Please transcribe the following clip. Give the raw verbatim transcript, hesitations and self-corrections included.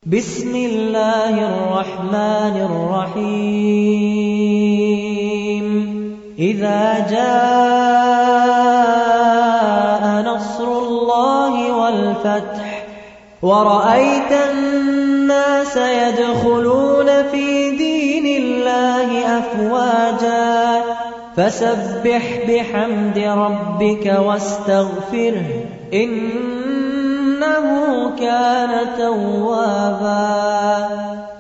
بسم الله الرحمن الرحيم إذا جاء نصر الله والفتح ورأيت الناس يدخلون في دين الله أفواجا فسبح بحمد ربك واستغفره إنه كان توابا